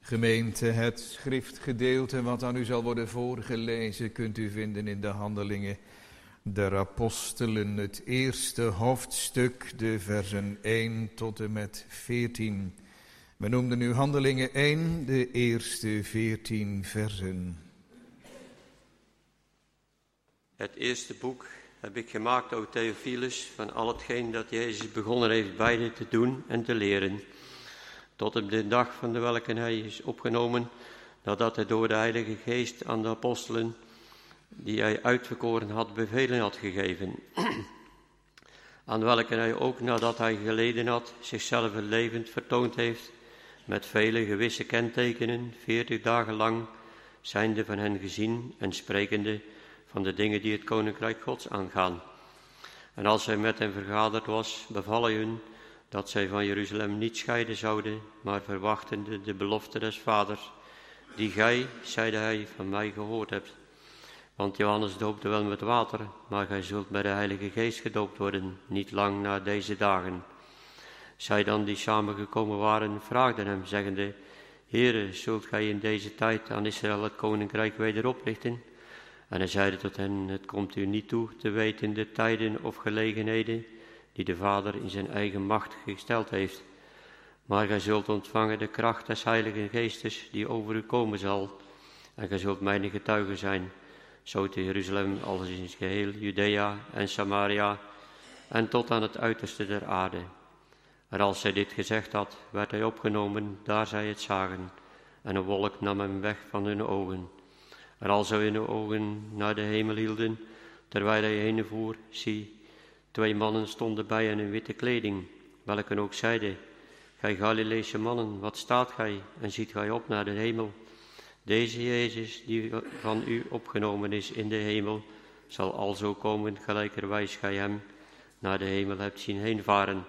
Gemeente, het schriftgedeelte wat aan u zal worden voorgelezen kunt u vinden in de Handelingen der Apostelen, het eerste hoofdstuk, de versen 1 tot en met 14. We noemden nu Handelingen 1, de eerste 14 versen. Het eerste boek heb ik gemaakt, o Theophilus, van al hetgeen dat Jezus begonnen heeft beide te doen en te leren, tot op de dag van de welke hij is opgenomen, nadat hij door de Heilige Geest aan de apostelen, die hij uitverkoren had, bevelen had gegeven, aan welke hij ook, nadat hij geleden had, zichzelf levend vertoond heeft, met vele gewisse kentekenen, 40 dagen lang, zijnde van hen gezien en sprekende van de dingen die het Koninkrijk Gods aangaan. En als hij met hen vergaderd was, beval hij hun dat zij van Jeruzalem niet scheiden zouden, maar verwachtende de belofte des Vaders, die gij, zeide hij, van mij gehoord hebt. Want Johannes doopte wel met water, maar gij zult met de Heilige Geest gedoopt worden, niet lang na deze dagen. Zij dan die samengekomen waren, vraagden hem, zeggende, Heere, zult gij in deze tijd aan Israël het Koninkrijk weder oprichten? En hij zeide tot hen, het komt u niet toe te weten de tijden of gelegenheden die de Vader in zijn eigen macht gesteld heeft. Maar gij zult ontvangen de kracht des Heiligen Geestes die over u komen zal. En gij zult mijn getuige zijn, zo te Jeruzalem als in geheel Judea en Samaria en tot aan het uiterste der aarde. En als zij dit gezegd had, werd hij opgenomen, daar zij het zagen. En een wolk nam hem weg van hun ogen. En als zij hun ogen naar de hemel hielden, terwijl hij heen voer, zie, 2 mannen stonden bij hen in witte kleding, welke ook zeiden, gij Galileese mannen, wat staat gij en ziet gij op naar de hemel? Deze Jezus, die van u opgenomen is in de hemel, zal alzo komen, gelijkerwijs gij hem naar de hemel hebt zien heenvaren.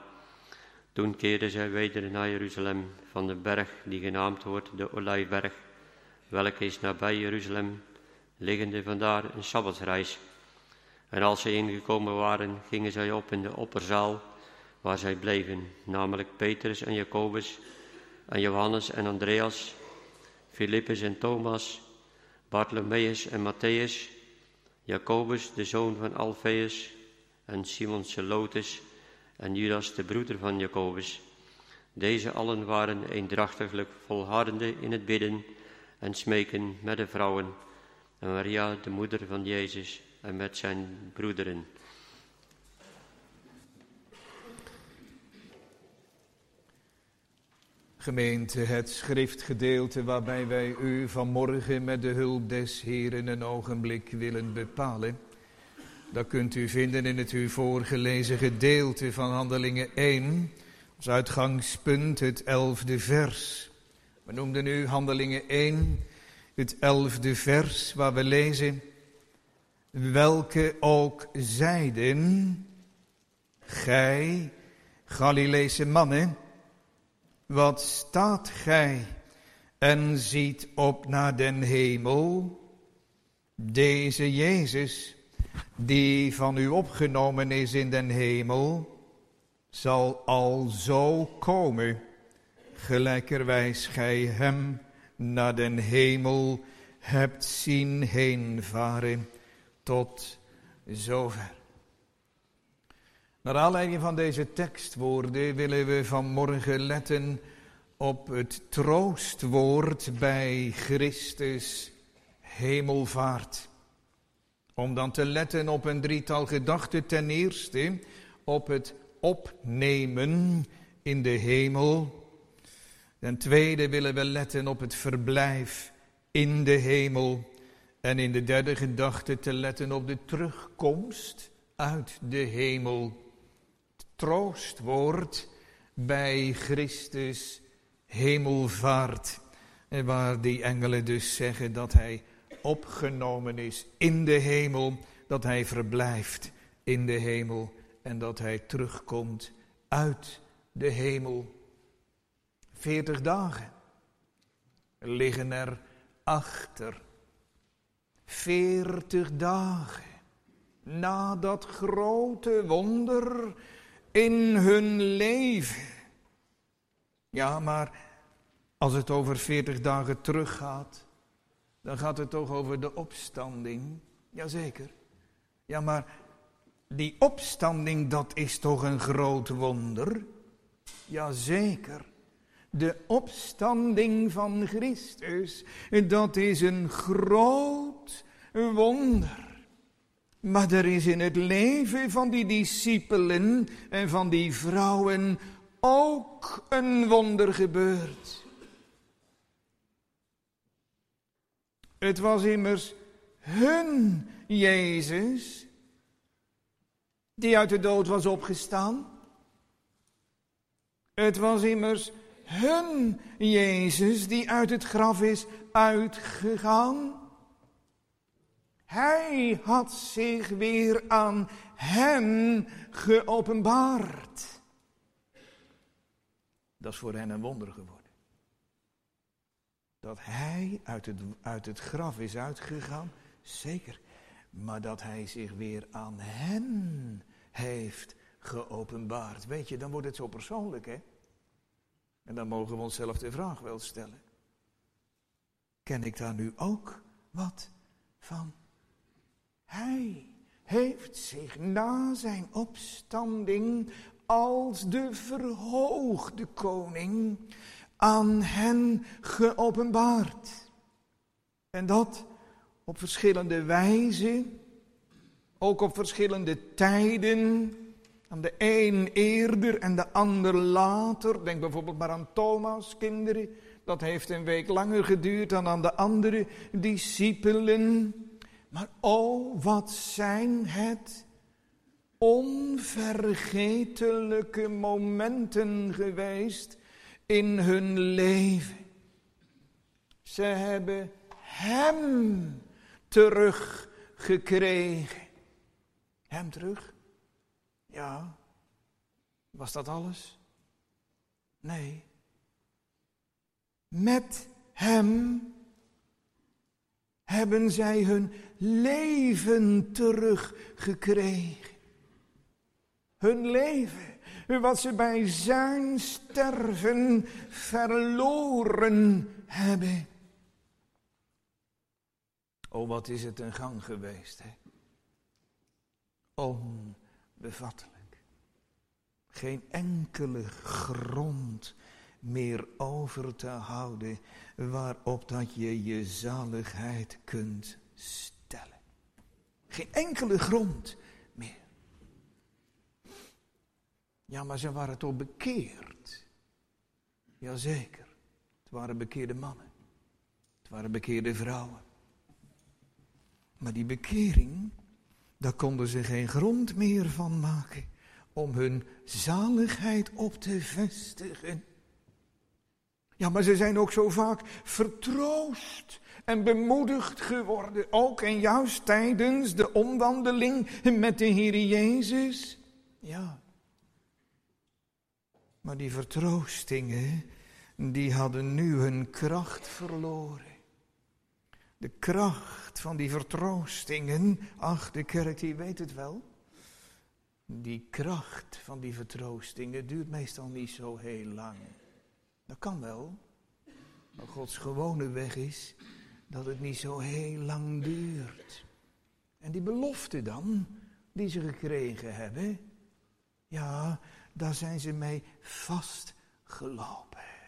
Toen keerden zij weder naar Jeruzalem van de berg die genaamd wordt de Olijfberg, welke is nabij Jeruzalem, liggende vandaar een sabbatsreis. En als zij ingekomen waren, gingen zij op in de opperzaal, waar zij bleven, namelijk Petrus en Jacobus en Johannes en Andreas, Filippus en Thomas, Bartholomeus en Matthäus, Jacobus de zoon van Alfeus en Simon Zelotes en Judas de broeder van Jacobus. Deze allen waren eendrachtiglijk volhardende in het bidden en smeken met de vrouwen en Maria de moeder van Jezus en met zijn broederen. Gemeente, het schriftgedeelte waarbij wij u vanmorgen met de hulp des Heeren een ogenblik willen bepalen, dat kunt u vinden in het u voorgelezen gedeelte van Handelingen 1, als uitgangspunt het 11e vers. We noemden nu Handelingen 1, het 11e vers, waar we lezen, welke ook zeiden, gij Galileese mannen, wat staat gij en ziet op naar den hemel? Deze Jezus, die van u opgenomen is in den hemel, zal alzo komen, gelijkerwijs gij hem naar den hemel hebt zien heenvaren. Tot zover. Naar aanleiding van deze tekstwoorden willen we vanmorgen letten op het troostwoord bij Christus hemelvaart. Om dan te letten op een drietal gedachten. Ten eerste op het opnemen in de hemel. Ten tweede willen we letten op het verblijf in de hemel. En in de derde gedachte te letten op de terugkomst uit de hemel. Troostwoord bij Christus hemelvaart. En waar die engelen dus zeggen dat hij opgenomen is in de hemel, dat hij verblijft in de hemel en dat hij terugkomt uit de hemel. 40 dagen liggen er achter. 40 dagen na dat grote wonder in hun leven. Ja, maar Als het over 40 dagen teruggaat, dan gaat het toch over de opstanding. Jazeker. Ja, maar die opstanding, dat is toch een groot wonder? Jazeker. De opstanding van Christus, dat is een groot wonder. Maar er is in het leven van die discipelen en van die vrouwen ook een wonder gebeurd. Het was immers hun Jezus die uit de dood was opgestaan. Het was immers hun Jezus die uit het graf is uitgegaan. Hij had zich weer aan hen geopenbaard. Dat is voor hen een wonder geworden. Dat hij uit het graf is uitgegaan, zeker. Maar dat hij zich weer aan hen heeft geopenbaard. Weet je, dan wordt het zo persoonlijk, hè? En dan mogen we onszelf de vraag wel stellen. Ken ik daar nu ook wat van? Hij heeft zich na zijn opstanding als de verhoogde koning aan hen geopenbaard. En dat op verschillende wijzen, ook op verschillende tijden. Aan de een eerder en de ander later. Denk bijvoorbeeld maar aan Thomas, kinderen. Dat heeft een week langer geduurd dan aan de andere discipelen. Maar oh, wat zijn het onvergetelijke momenten geweest in hun leven. Ze hebben hem teruggekregen. Hem terug? Ja. Was dat alles? Nee. Met hem hebben zij hun leven teruggekregen. Hun leven, wat ze bij zijn sterven verloren hebben. Oh, wat is het een gang geweest, hè? Onbevattelijk. Geen enkele grond meer over te houden waarop dat je je zaligheid kunt stellen. Geen enkele grond meer. Ja, maar ze waren toch bekeerd? Jazeker. Het waren bekeerde mannen. Het waren bekeerde vrouwen. Maar die bekering, daar konden ze geen grond meer van maken om hun zaligheid op te vestigen. Ja, maar ze zijn ook zo vaak vertroost en bemoedigd geworden. Ook en juist tijdens de omwandeling met de Heer Jezus. Ja. Maar die vertroostingen, die hadden nu hun kracht verloren. De kracht van die vertroostingen, ach, de kerk die weet het wel. Die kracht van die vertroostingen duurt meestal niet zo heel lang. Dat kan wel, maar Gods gewone weg is dat het niet zo heel lang duurt. En die belofte dan, die ze gekregen hebben, ja, daar zijn ze mee vastgelopen.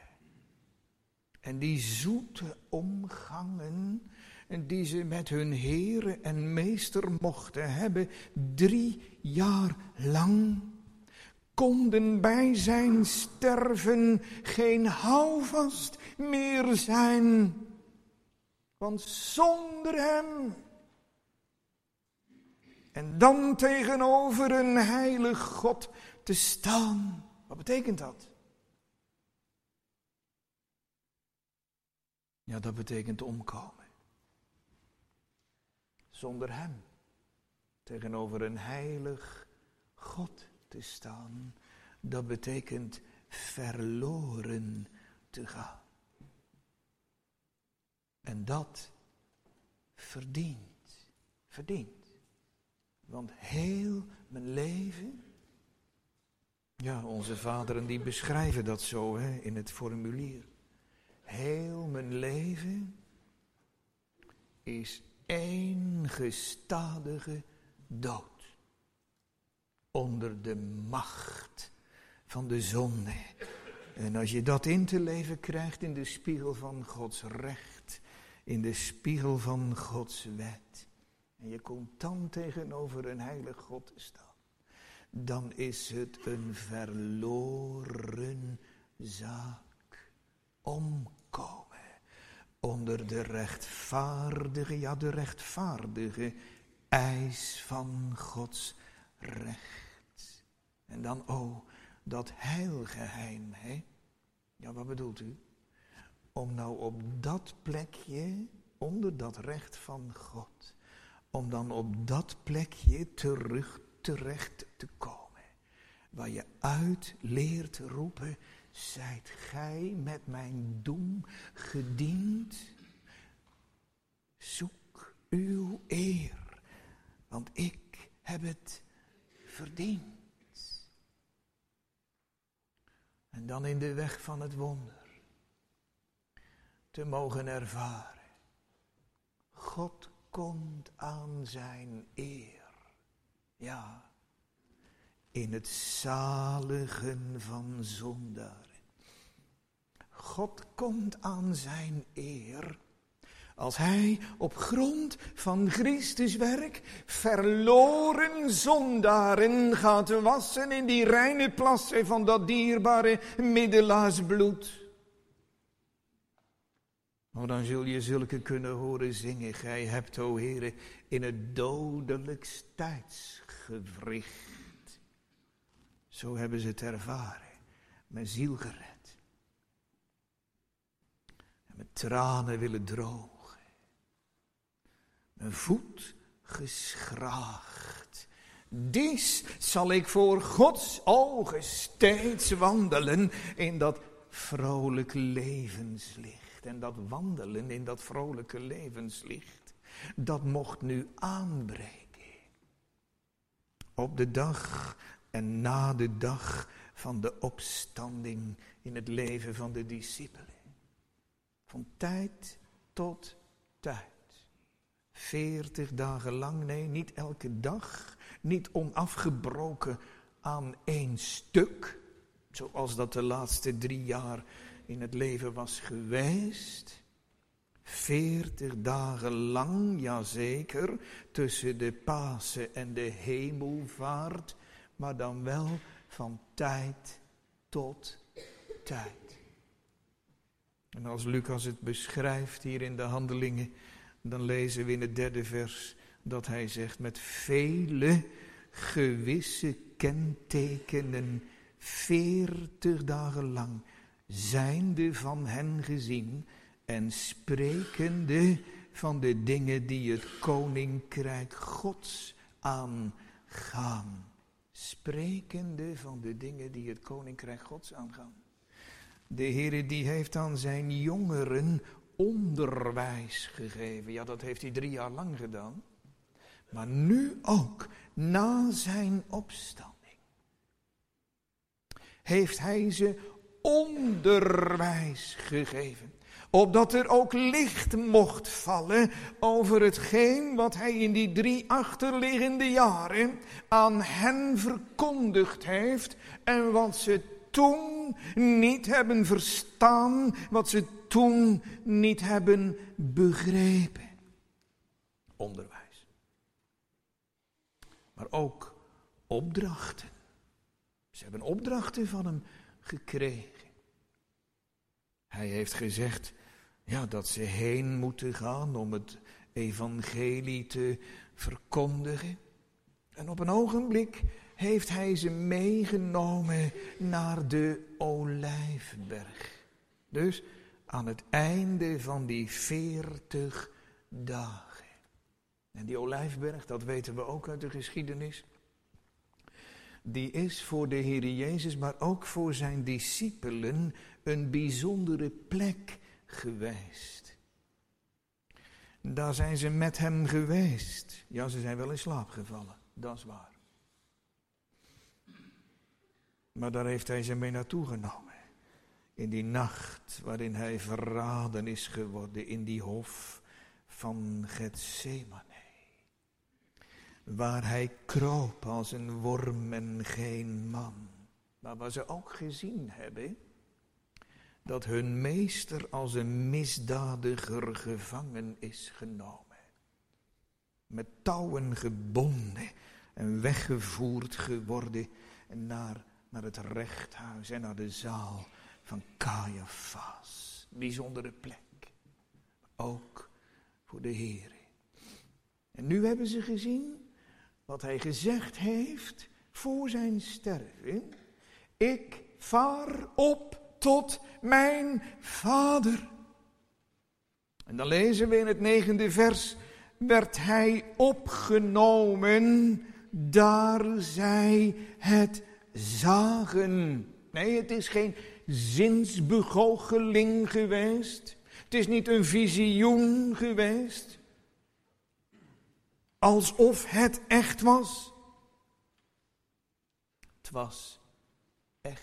En die zoete omgangen die ze met hun Heere en Meester mochten hebben, 3 jaar lang, konden bij zijn sterven geen houvast meer zijn. Want zonder hem, en dan tegenover een heilig God te staan. Wat betekent dat? Ja, dat betekent omkomen. Zonder hem tegenover een heilig God te staan, dat betekent verloren te gaan. En dat verdient. Want heel mijn leven, ja, onze vaderen die beschrijven dat zo in het formulier. Heel mijn leven is één gestadige dood. Onder de macht van de zonde. En als je dat in te leven krijgt in de spiegel van Gods recht, in de spiegel van Gods wet, en je komt dan tegenover een heilig God te staan, dan is het een verloren zaak. Omkomen onder de rechtvaardige eis van Gods recht. En dan, dat heilgeheim, hè? Ja, wat bedoelt u? Om nou op dat plekje, onder dat recht van God, om dan op dat plekje terecht te komen, waar je uit leert roepen, zijt gij met mijn doem gediend? Zoek uw eer, want ik heb het verdiend. En dan in de weg van het wonder te mogen ervaren. God komt aan zijn eer. Ja, in het zaligen van zondaren. God komt aan zijn eer als hij op grond van Christus werk verloren zondaren gaat wassen in die reine plassen van dat dierbare middelaarsbloed. Maar dan zul je zulke kunnen horen zingen. Gij hebt, o Heere, in het dodelijkst tijdsgewricht. Zo hebben ze het ervaren. Mijn ziel gered. En mijn tranen willen drogen. Mijn voet geschraagd. Dies zal ik voor Gods ogen steeds wandelen in dat vrolijk levenslicht. En dat wandelen in dat vrolijke levenslicht, dat mocht nu aanbreken. Op de dag en na de dag van de opstanding in het leven van de discipelen. Van tijd tot tijd. 40 dagen lang, nee, niet elke dag, niet onafgebroken aan één stuk, zoals dat de laatste 3 jaar in het leven was geweest. 40 dagen lang, jazeker, tussen de Pasen en de hemelvaart, maar dan wel van tijd tot tijd. En als Lucas het beschrijft hier in de Handelingen, dan lezen we in het 3e vers dat hij zegt, met vele gewisse kentekenen 40 dagen lang zijnde van hen gezien en sprekende van de dingen die het koninkrijk Gods aangaan. Sprekende van de dingen die het koninkrijk Gods aangaan. De Heere die heeft aan zijn jongeren onderwijs gegeven. Ja, dat heeft hij 3 jaar lang gedaan. Maar nu ook, na zijn opstanding, heeft hij ze onderwijs gegeven. Opdat er ook licht mocht vallen over hetgeen wat hij in die 3 achterliggende jaren aan hen verkondigd heeft. En wat ze toen niet hebben verstaan, wat ze toen niet hebben begrepen. Onderwijs. Maar ook opdrachten. Ze hebben opdrachten van hem gekregen. Hij heeft gezegd, ja, dat ze heen moeten gaan om het evangelie te verkondigen. En op een ogenblik heeft hij ze meegenomen naar de Olijfberg. Dus aan het einde van die 40 dagen. En die Olijfberg, dat weten we ook uit de geschiedenis, die is voor de Heer Jezus, maar ook voor zijn discipelen een bijzondere plek geweest. Daar zijn ze met hem geweest. Ja, ze zijn wel in slaap gevallen, dat is waar. Maar daar heeft hij ze mee naartoe genomen. In die nacht waarin hij verraden is geworden in die hof van Getsemane. Waar hij kroop als een worm en geen man. Maar waar ze ook gezien hebben dat hun meester als een misdadiger gevangen is genomen. Met touwen gebonden en weggevoerd geworden naar het rechthuis en naar de zaal van Caiaphas. Bijzondere plek. Ook voor de Heer. En nu hebben ze gezien wat hij gezegd heeft voor zijn sterven. Ik vaar op tot mijn Vader. En dan lezen we in het 9e vers. Werd hij opgenomen, daar zij het zagen. Nee, het is geen zinsbegoocheling geweest. Het is niet een visioen geweest. Alsof het echt was. Het was echt.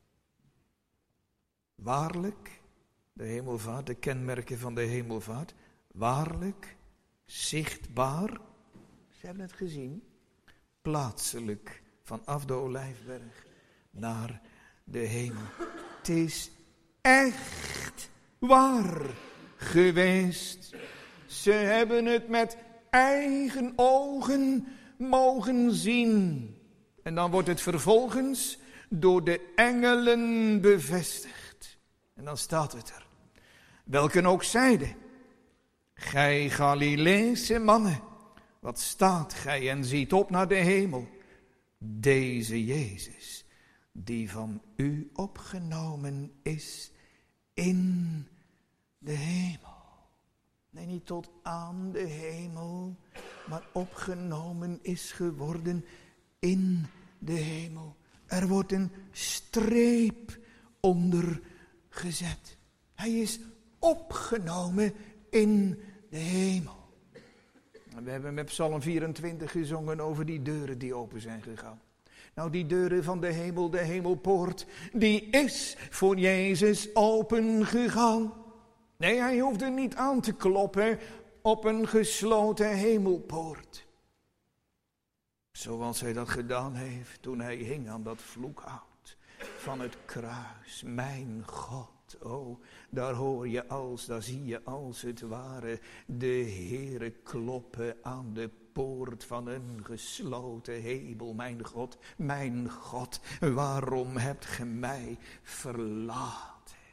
Waarlijk, de hemelvaart, de kenmerken van de hemelvaart. Waarlijk, zichtbaar. Ze hebben het gezien. Plaatselijk, vanaf de Olijfberg naar de hemel. Het is echt waar geweest. Ze hebben het met eigen ogen mogen zien. En dan wordt het vervolgens door de engelen bevestigd. En dan staat het er. Welken ook zeiden: gij Galileese mannen, wat staat gij en ziet op naar de hemel? Deze Jezus, die van u opgenomen is in de hemel. Nee, niet tot aan de hemel, maar opgenomen is geworden in de hemel. Er wordt een streep onder gezet. Hij is opgenomen in de hemel. We hebben met Psalm 24 gezongen over die deuren die open zijn gegaan. Nou, die deuren van de hemel, de hemelpoort, die is voor Jezus open gegaan. Nee, hij hoefde niet aan te kloppen op een gesloten hemelpoort. Zoals hij dat gedaan heeft toen hij hing aan dat vloekhout van het kruis. Mijn God, oh, daar hoor je daar zie je als het ware de Heere kloppen aan de poort van een gesloten hemel. Mijn God, waarom hebt ge mij verlaten?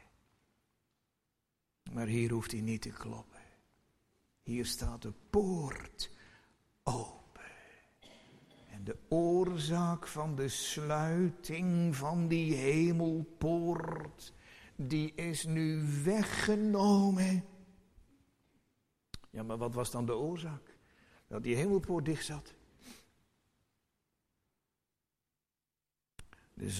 Maar hier hoeft hij niet te kloppen. Hier staat de poort open. En de oorzaak van de sluiting van die hemelpoort, die is nu weggenomen. Ja, maar wat was dan de oorzaak? Dat die hemelpoort dicht zat. De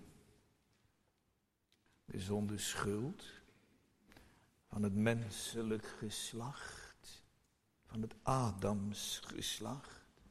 zonde schuld van het menselijk geslacht, van het Adams geslacht.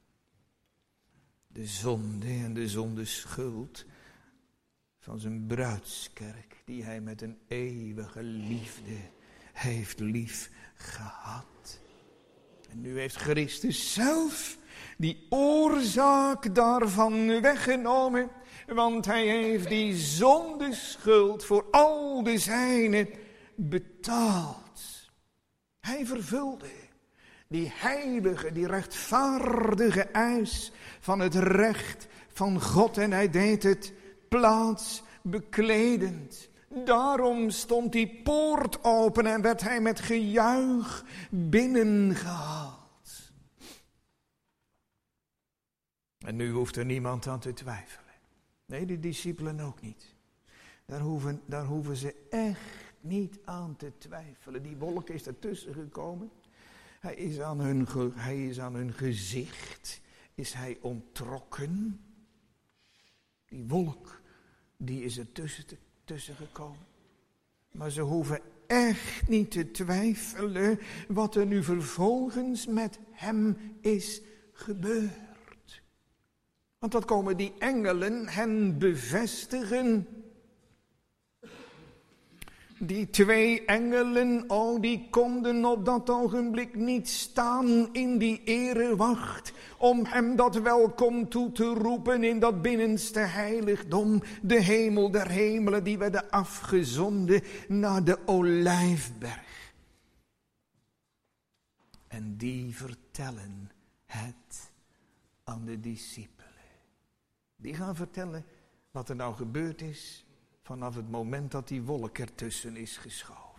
De zonde en de zondeschuld van zijn bruidskerk, die hij met een eeuwige liefde heeft lief gehad. En nu heeft Christus zelf die oorzaak daarvan weggenomen, want hij heeft die zondeschuld voor al de zijnen betaald. Hij vervulde die heilige, die rechtvaardige eis van het recht van God en hij deed het plaatsbekledend. Daarom stond die poort open en werd hij met gejuich binnengehaald. En nu hoeft er niemand aan te twijfelen. Nee, de discipelen ook niet. Daar hoeven ze echt niet aan te twijfelen. Die wolk is ertussen gekomen. Hij is aan hun gezicht. Is hij onttrokken. Die wolk, die is er tussen gekomen. Maar ze hoeven echt niet te twijfelen wat er nu vervolgens met hem is gebeurd. Want dat komen die engelen hen bevestigen. Die 2 engelen, die konden op dat ogenblik niet staan in die erewacht om hem dat welkom toe te roepen in dat binnenste heiligdom, de hemel der hemelen, die werden afgezonden naar de Olijfberg. En die vertellen het aan de discipelen. Die gaan vertellen wat er nou gebeurd is vanaf het moment dat die wolk ertussen is geschoven.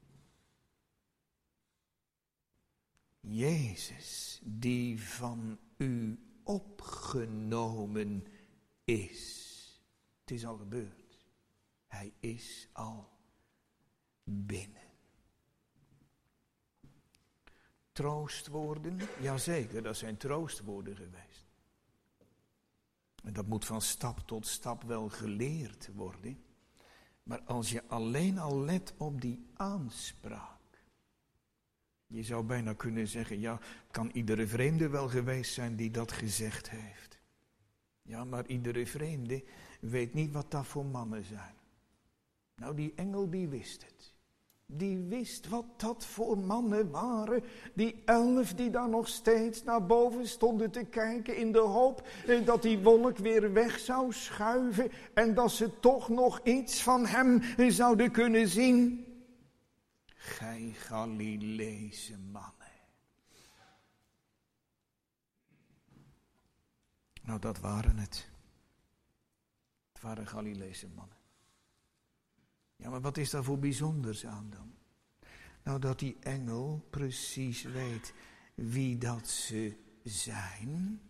Jezus, die van u opgenomen is. Het is al gebeurd. Hij is al binnen. Troostwoorden, jazeker, dat zijn troostwoorden geweest. En dat moet van stap tot stap wel geleerd worden. Maar als je alleen al let op die aanspraak. Je zou bijna kunnen zeggen, ja, kan iedere vreemde wel geweest zijn die dat gezegd heeft. Ja, maar iedere vreemde weet niet wat dat voor mannen zijn. Nou, die engel die wist het. Die wist wat dat voor mannen waren. Die 11 die daar nog steeds naar boven stonden te kijken in de hoop dat die wolk weer weg zou schuiven. En dat ze toch nog iets van hem zouden kunnen zien. Gij Galileese mannen. Nou, dat waren het. Het waren Galileese mannen. Ja, maar wat is daar voor bijzonders aan dan? Nou, dat die engel precies weet wie dat ze zijn.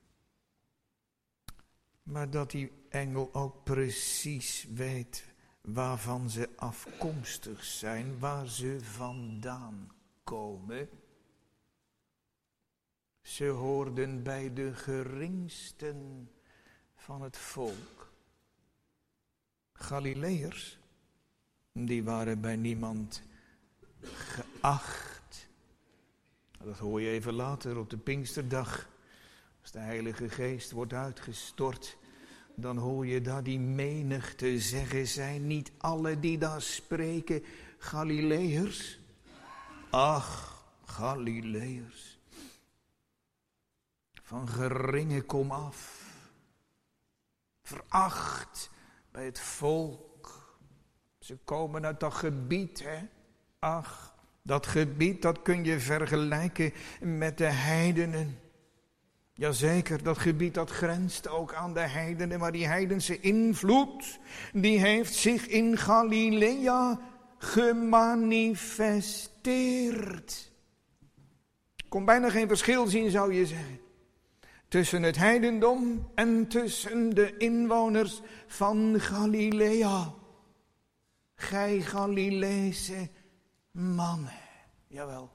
Maar dat die engel ook precies weet waarvan ze afkomstig zijn, waar ze vandaan komen. Ze hoorden bij de geringsten van het volk. Galileërs, die waren bij niemand geacht. Dat hoor je even later op de Pinksterdag. Als de Heilige Geest wordt uitgestort, dan hoor je daar die menigte zeggen, zijn niet alle die daar spreken Galileërs? Ach, Galileërs. Van geringe kom af. Veracht bij het volk. Ze komen uit dat gebied, hè. Ach, dat gebied, dat kun je vergelijken met de heidenen. Jazeker, dat gebied dat grenst ook aan de heidenen, maar die heidense invloed, die heeft zich in Galilea gemanifesteerd. Ik kon bijna geen verschil zien, zou je zeggen, tussen het heidendom en tussen de inwoners van Galilea. Gij Galileese mannen, jawel.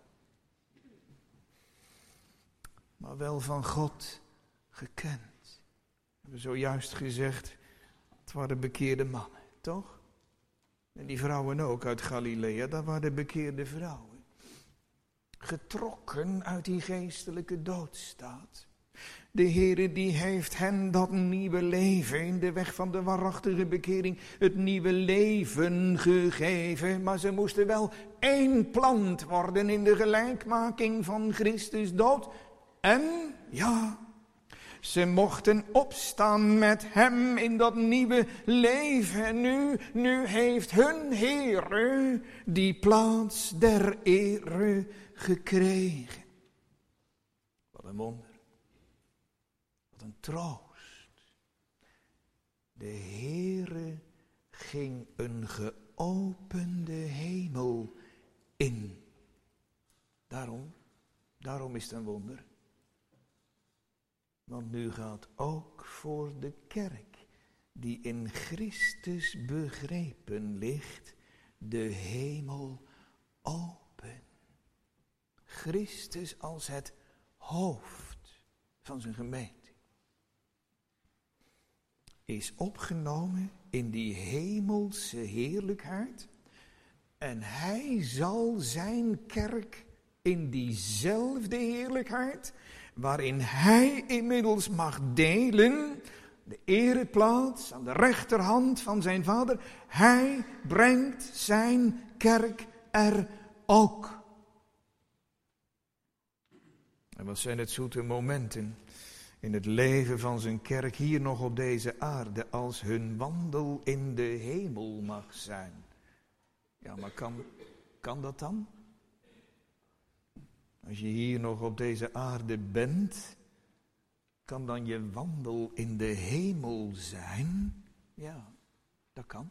Maar wel van God gekend. We hebben zojuist gezegd, het waren bekeerde mannen, toch? En die vrouwen ook uit Galilea, dat waren bekeerde vrouwen. Getrokken uit die geestelijke doodstaat. De Heere die heeft hen dat nieuwe leven in de weg van de waarachtige bekering, het nieuwe leven gegeven. Maar ze moesten wel één plant worden in de gelijkmaking van Christus dood. En ja, ze mochten opstaan met hem in dat nieuwe leven. En nu heeft hun Heere die plaats der ere gekregen. Wat een wonder. Wat een troost. De Heere ging een geopende hemel in. Daarom is het een wonder. Want nu gaat ook voor de kerk, die in Christus begrepen ligt, de hemel open. Christus als het hoofd van zijn gemeente is opgenomen in die hemelse heerlijkheid. En hij zal zijn kerk in diezelfde heerlijkheid, waarin hij inmiddels mag delen, de ereplaats aan de rechterhand van zijn Vader. Hij brengt zijn kerk er ook. En wat zijn het zoete momenten in het leven van zijn kerk hier nog op deze aarde, als hun wandel in de hemel mag zijn. Ja, maar kan dat dan? Als je hier nog op deze aarde bent, kan dan je wandel in de hemel zijn? Ja, dat kan.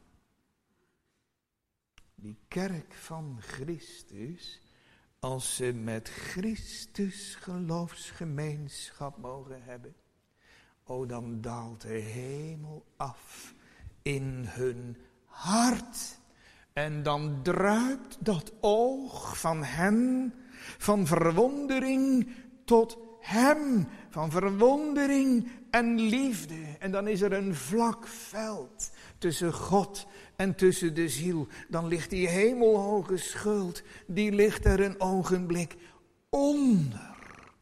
Die kerk van Christus, als ze met Christus geloofsgemeenschap mogen hebben, dan daalt de hemel af in hun hart. En dan druipt dat oog van hen, van verwondering tot hem, van verwondering en liefde. En dan is er een vlak veld tussen God en tussen de ziel. Dan ligt die hemelhoge schuld, die ligt er een ogenblik onder.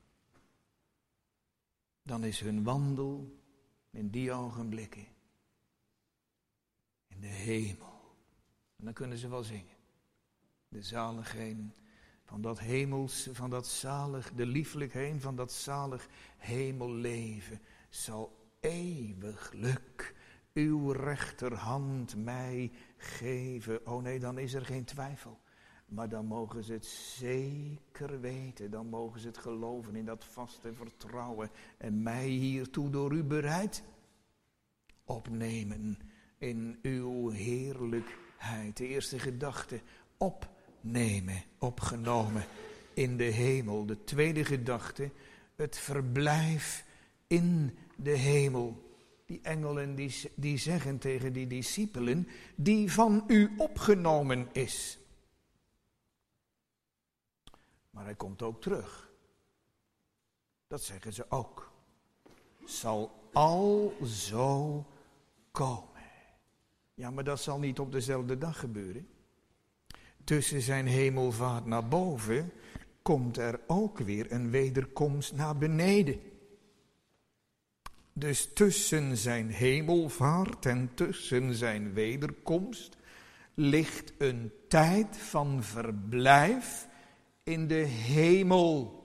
Dan is hun wandel in die ogenblikken in de hemel. En dan kunnen ze wel zingen. De zaligheden van dat hemels, van dat zalig, de lieflijkheid van dat zalig hemelleven zal eeuwiglijk uw rechterhand mij geven. Oh nee, dan is er geen twijfel. Maar dan mogen ze het zeker weten. Dan mogen ze het geloven in dat vaste vertrouwen. En mij hiertoe door u bereid opnemen in uw heerlijkheid. De eerste gedachte, opnemen, opgenomen in de hemel. De tweede gedachte, het verblijf in de hemel. Die engelen die zeggen tegen die discipelen, die van u opgenomen is. Maar hij komt ook terug. Dat zeggen ze ook. Zal alzo komen. Ja, maar dat zal niet op dezelfde dag gebeuren. Tussen zijn hemelvaart naar boven komt er ook weer een wederkomst naar beneden. Dus tussen zijn hemelvaart en tussen zijn wederkomst ligt een tijd van verblijf in de hemel.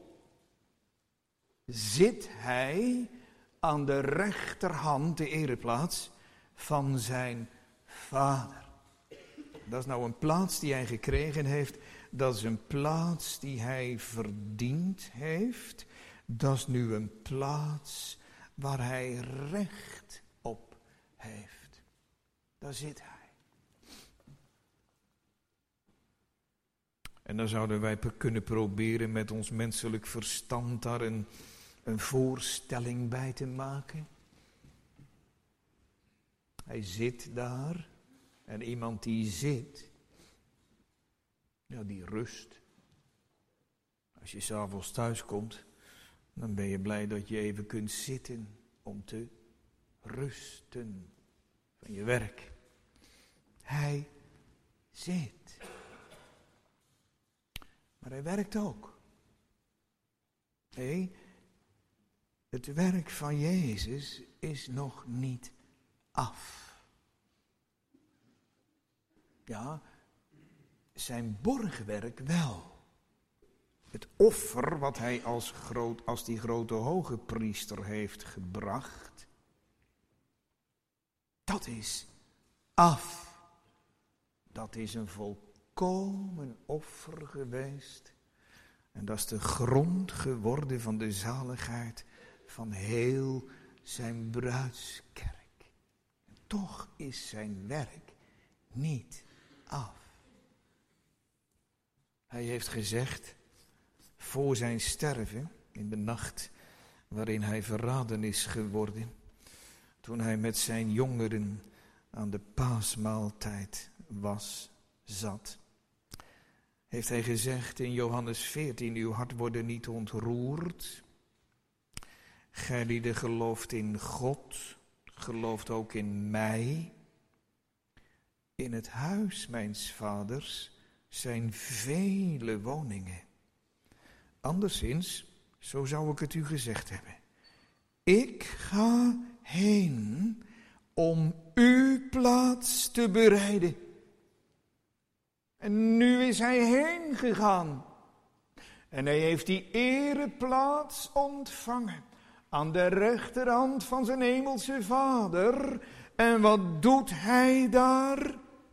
Zit hij aan de rechterhand, de ereplaats, van zijn Vader. Dat is nou een plaats die hij gekregen heeft. Dat is een plaats die hij verdiend heeft. Dat is nu een plaats waar hij recht op heeft. Daar zit hij. En dan zouden wij kunnen proberen met ons menselijk verstand daar een voorstelling bij te maken. Hij zit daar en iemand die zit, ja, die rust. Als je 's avonds thuis komt, dan ben je blij dat je even kunt zitten om te rusten van je werk. Hij zit. Maar hij werkt ook. Nee, het werk van Jezus is nog niet af. Ja, zijn borgwerk wel. Het offer wat hij als die grote hoge priester heeft gebracht, dat is af. Dat is een volkomen offer geweest. En dat is de grond geworden van de zaligheid van heel zijn bruidskerk. En toch is zijn werk niet af. Hij heeft gezegd, voor zijn sterven, in de nacht waarin hij verraden is geworden, toen hij met zijn jongeren aan de paasmaaltijd zat, heeft hij gezegd in Johannes 14, uw hart wordt niet ontroerd. Gij gelooft in God, gelooft ook in mij. In het huis mijns vaders zijn vele woningen. Anderszins, zo zou ik het u gezegd hebben. Ik ga heen om uw plaats te bereiden. En nu is hij heen gegaan. En hij heeft die ereplaats ontvangen aan de rechterhand van zijn hemelse Vader. En wat doet hij daar?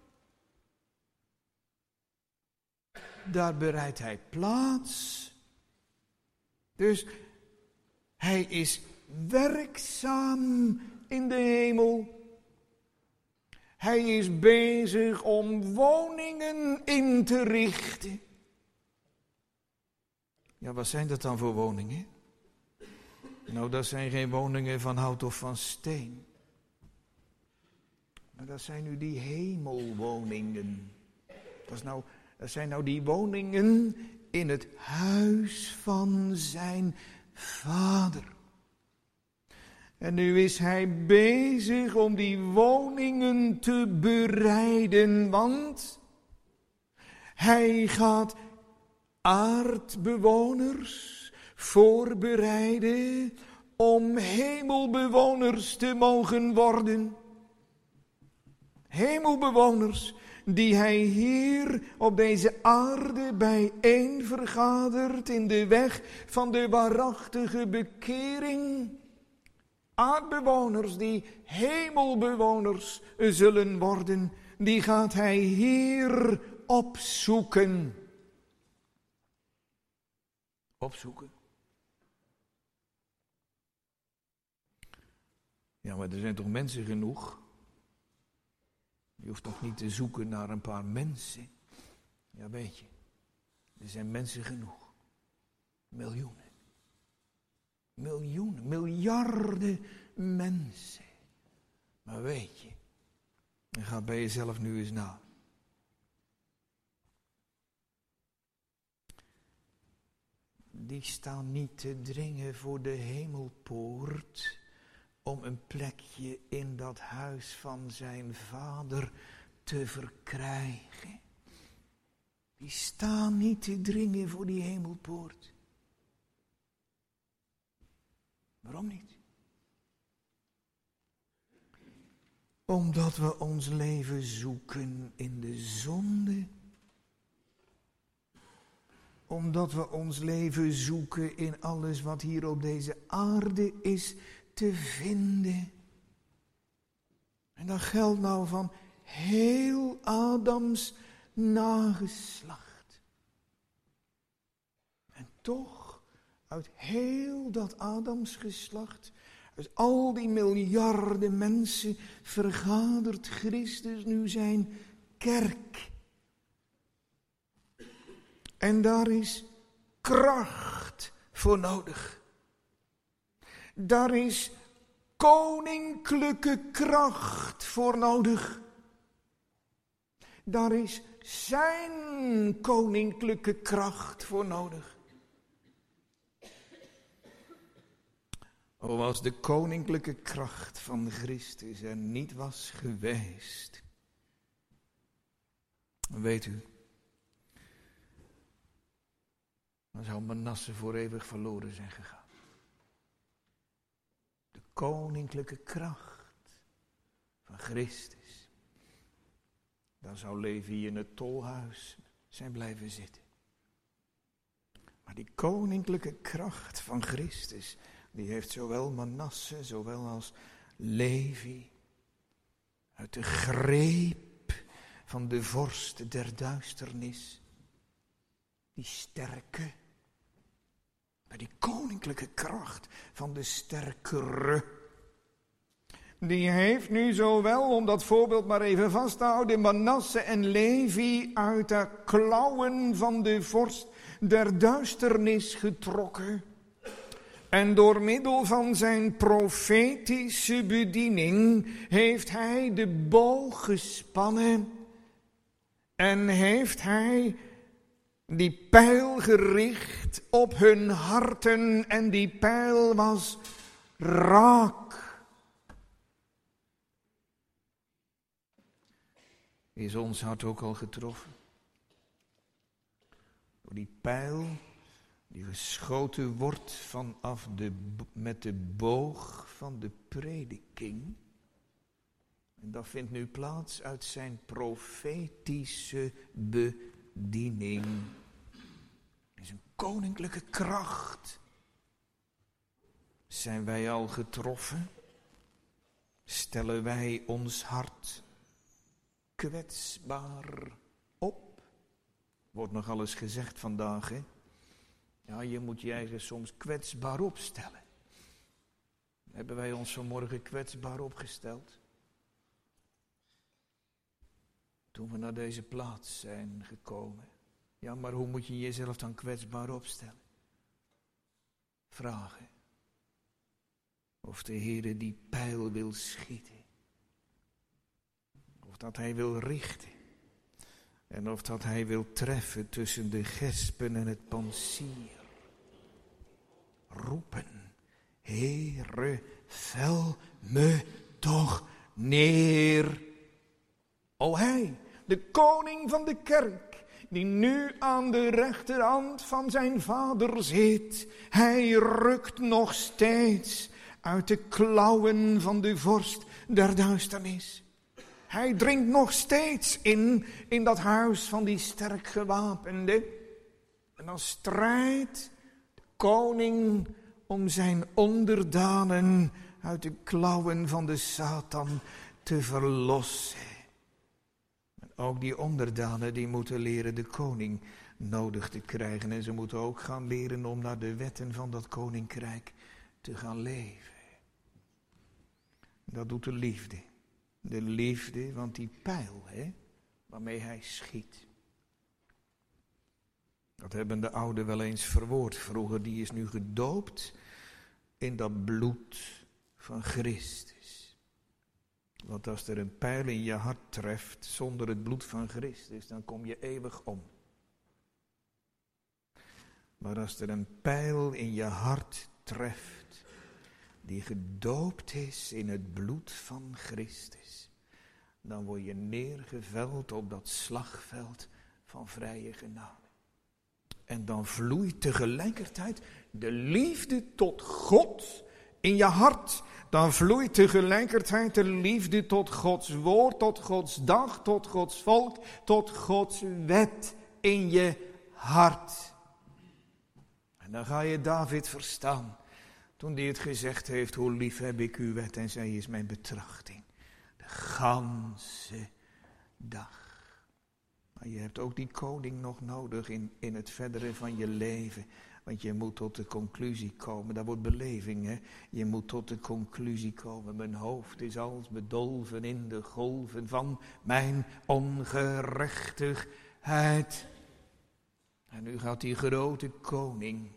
Daar bereidt hij plaats. Dus hij is werkzaam in de hemel. Hij is bezig om woningen in te richten. Ja, wat zijn dat dan voor woningen? Nou, dat zijn geen woningen van hout of van steen. Maar dat zijn nu die hemelwoningen. Dat zijn nou die woningen in het huis van zijn Vader. En nu is hij bezig om die woningen te bereiden, want hij gaat aardbewoners voorbereiden om hemelbewoners te mogen worden. Hemelbewoners die hij hier op deze aarde bijeen vergadert in de weg van de waarachtige bekering. Aardbewoners die hemelbewoners zullen worden, die gaat hij hier opzoeken. Opzoeken. Ja, maar er zijn toch mensen genoeg? Je hoeft toch niet te zoeken naar een paar mensen? Ja, weet je, er zijn mensen genoeg. Miljoenen. Miljoenen, miljarden mensen. Maar weet je, ga bij jezelf nu eens na. Die staan niet te dringen voor de hemelpoort om een plekje in dat huis van zijn Vader te verkrijgen. Die staan niet te dringen voor die hemelpoort. Waarom niet? Omdat we ons leven zoeken in de zonde. Omdat we ons leven zoeken in alles wat hier op deze aarde is te vinden. En dat geldt nou van heel Adams nageslacht. En toch, uit heel dat Adams geslacht, uit al die miljarden mensen, vergadert Christus nu zijn kerk. En daar is kracht voor nodig. Daar is koninklijke kracht voor nodig. Daar is zijn koninklijke kracht voor nodig. Als de koninklijke kracht van Christus er niet was geweest, weet u, dan zou Manasse voor eeuwig verloren zijn gegaan. De koninklijke kracht van Christus. Dan zou Levi in het tolhuis zijn blijven zitten. Maar die koninklijke kracht van Christus, die heeft zowel Manasse, zowel als Levi uit de greep van de vorst der duisternis, die sterke, maar die koninklijke kracht van de sterkere, die heeft nu zowel, om dat voorbeeld maar even vast te houden, Manasse en Levi uit de klauwen van de vorst der duisternis getrokken. En door middel van zijn profetische bediening heeft hij de boog gespannen en heeft hij die pijl gericht op hun harten en die pijl was raak. Is ons hart ook al getroffen? Door die pijl die geschoten wordt met de boog van de prediking. En dat vindt nu plaats uit zijn profetische bediening. Het is een koninklijke kracht. Zijn wij al getroffen? Stellen wij ons hart kwetsbaar op? Wordt nogal eens gezegd vandaag, hè? Ja, je moet je eigen soms kwetsbaar opstellen. Hebben wij ons vanmorgen kwetsbaar opgesteld? Toen we naar deze plaats zijn gekomen. Ja, maar hoe moet je jezelf dan kwetsbaar opstellen? Vragen. Of de Heere die pijl wil schieten. Of dat hij wil richten. En of dat hij wil treffen tussen de gespen en het pansier. Roepen. Heere, vel me toch neer. O hij, de koning van de kerk, die nu aan de rechterhand van zijn vader zit. Hij rukt nog steeds uit de klauwen van de vorst der duisternis. Hij dringt nog steeds in dat huis van die sterk gewapende. En dan strijdt de koning om zijn onderdanen uit de klauwen van de Satan te verlossen. En ook die onderdanen die moeten leren de koning nodig te krijgen. En ze moeten ook gaan leren om naar de wetten van dat koninkrijk te gaan leven. Dat doet de liefde. De liefde, want die pijl, waarmee hij schiet. Dat hebben de ouden wel eens verwoord vroeger. Die is nu gedoopt in dat bloed van Christus. Want als er een pijl in je hart treft zonder het bloed van Christus, dan kom je eeuwig om. Maar als er een pijl in je hart treft, die gedoopt is in het bloed van Christus, dan word je neergeveld op dat slagveld van vrije genade. En dan vloeit tegelijkertijd de liefde tot God in je hart. Dan vloeit tegelijkertijd de liefde tot Gods woord, tot Gods dag, tot Gods volk, tot Gods wet in je hart. En dan ga je David verstaan. Toen hij het gezegd heeft, hoe lief heb ik uw wet en zij is mijn betrachting. De ganse dag. Maar je hebt ook die koning nog nodig in het verdere van je leven. Want je moet tot de conclusie komen. Dat wordt beleving, hè. Je moet tot de conclusie komen. Mijn hoofd is als bedolven in de golven van mijn ongerechtigheid. En nu gaat die grote koning,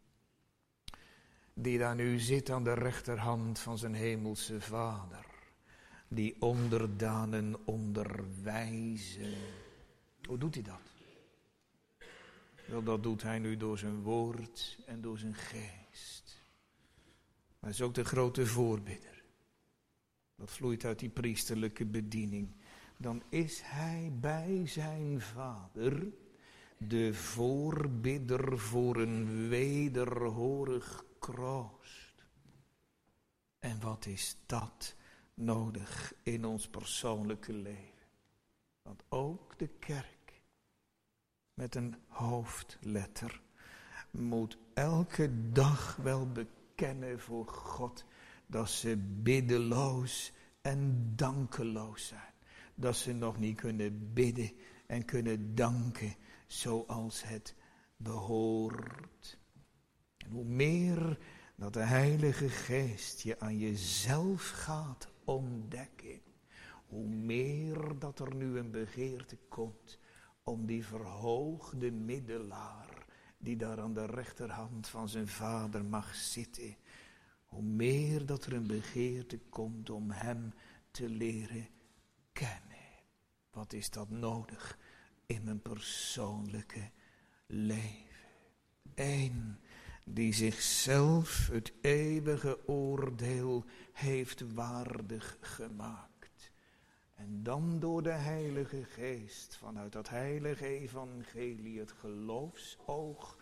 die daar nu zit aan de rechterhand van zijn hemelse vader, die onderdanen onderwijzen. Hoe doet hij dat? Wel, dat doet hij nu door zijn woord en door zijn geest. Maar hij is ook de grote voorbidder. Dat vloeit uit die priesterlijke bediening. Dan is hij bij zijn vader de voorbidder voor een wederhorig kroost. En wat is dat nodig in ons persoonlijke leven? Want ook de kerk met een hoofdletter moet elke dag wel bekennen voor God dat ze biddeloos en dankeloos zijn. Dat ze nog niet kunnen bidden en kunnen danken zoals het behoort. En hoe meer dat de Heilige Geest je aan jezelf gaat ontdekken, hoe meer dat er nu een begeerte komt om die verhoogde middelaar, die daar aan de rechterhand van zijn vader mag zitten, hoe meer dat er een begeerte komt om hem te leren kennen. Wat is dat nodig in mijn persoonlijke leven? Eén die zichzelf het eeuwige oordeel heeft waardig gemaakt. En dan door de Heilige Geest vanuit dat heilige evangelie het geloofsoog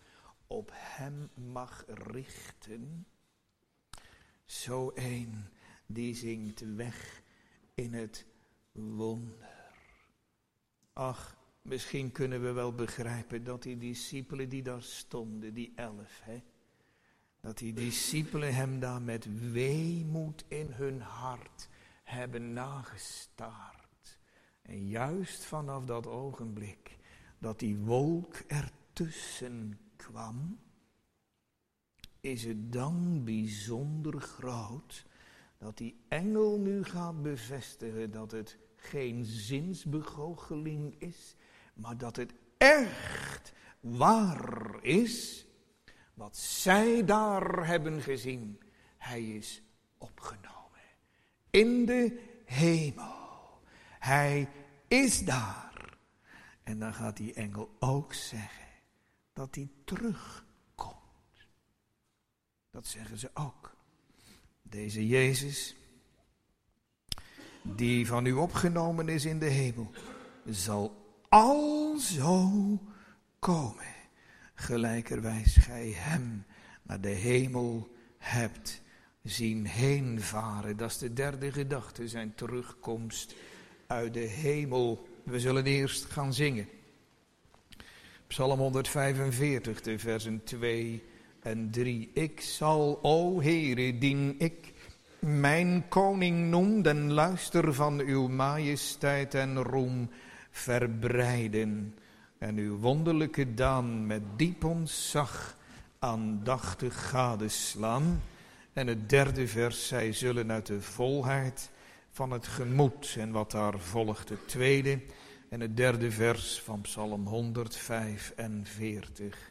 op hem mag richten. Zo een die zingt weg in het wonder. Ach, misschien kunnen we wel begrijpen dat die discipelen die daar stonden, die 11, dat die discipelen hem daar met weemoed in hun hart hebben nagestaard. En juist vanaf dat ogenblik dat die wolk ertussen kwam, is het dan bijzonder groot dat die engel nu gaat bevestigen dat het geen zinsbegoocheling is, maar dat het echt waar is wat zij daar hebben gezien. Hij is opgenomen in de hemel. Hij is daar. En dan gaat die engel ook zeggen dat hij terugkomt. Dat zeggen ze ook. Deze Jezus, die van u opgenomen is in de hemel, zal alzo komen, gelijkerwijs gij hem naar de hemel hebt zien heenvaren. Dat is de derde gedachte, zijn terugkomst uit de hemel. We zullen eerst gaan zingen. Psalm 145, de versen 2 en 3. Ik zal, o Heere, dien ik mijn koning noem, den luister van uw majesteit en roem verbreiden. En uw wonderlijke daan met diep ontzag aandachtig gadeslaan. En het derde vers, zij zullen uit de volheid van het gemoed. En wat daar volgt, het tweede en het derde vers van Psalm 145.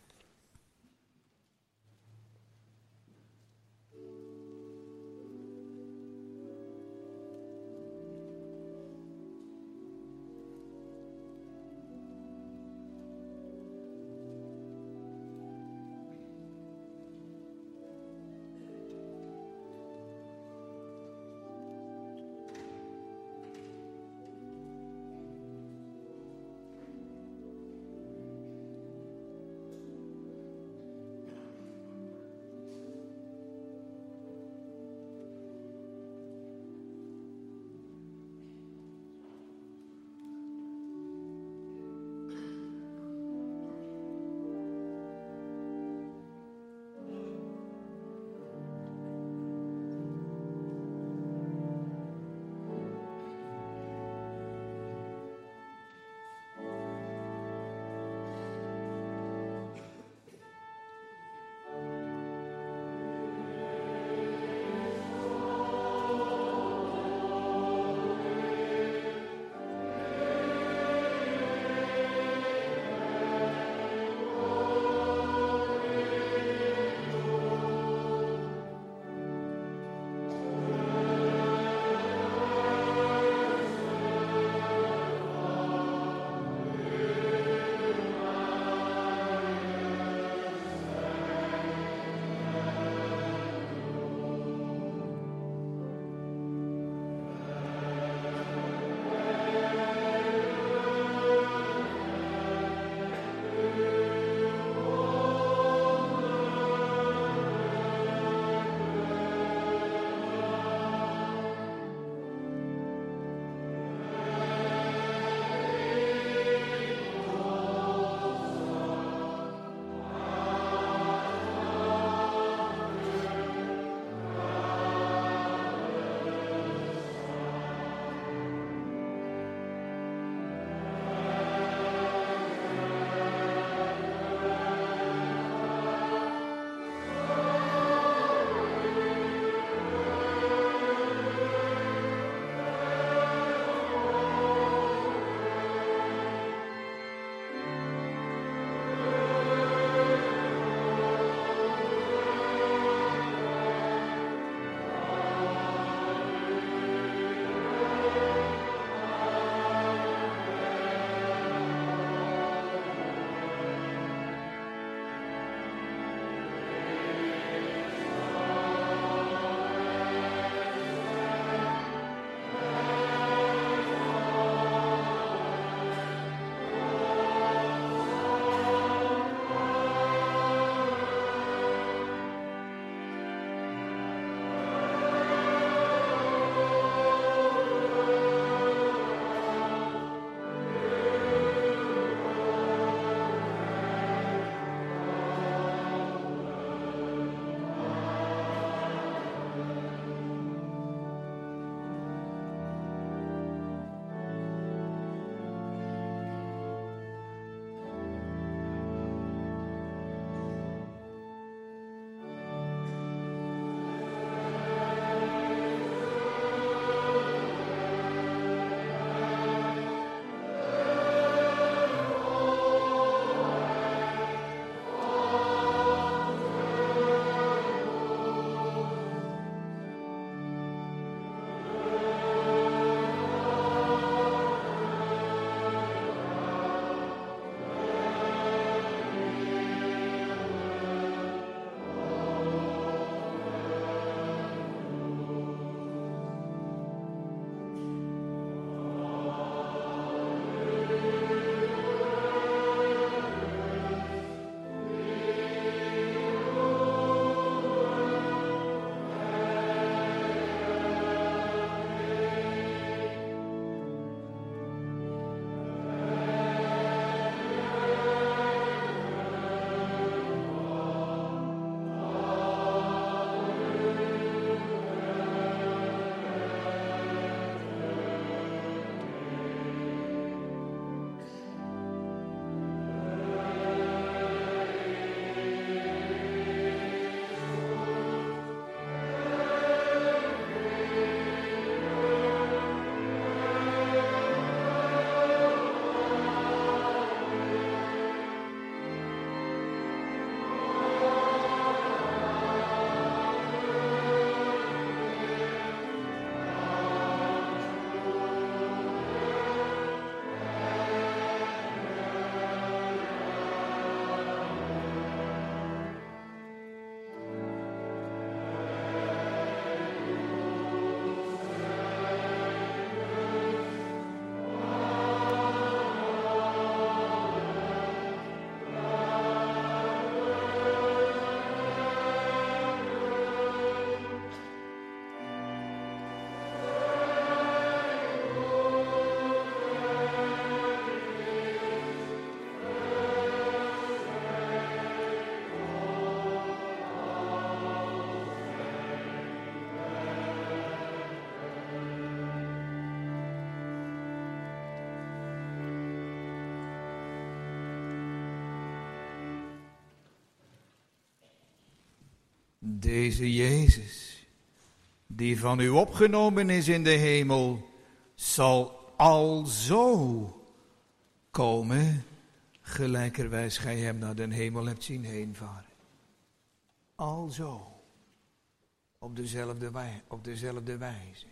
Deze Jezus, die van u opgenomen is in de hemel, zal alzo komen, gelijkerwijs gij hem naar den hemel hebt zien heenvaren. Alzo. Op dezelfde wijze.